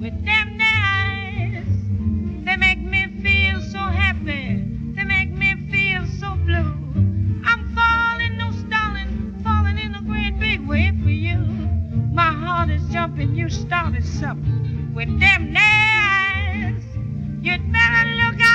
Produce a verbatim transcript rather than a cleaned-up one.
with them eyes. They make me feel so happy. They make me feel so blue. I'm falling, no stalling, falling in a great big way for you. My heart is jumping, you started something with them eyes. You'd better look out.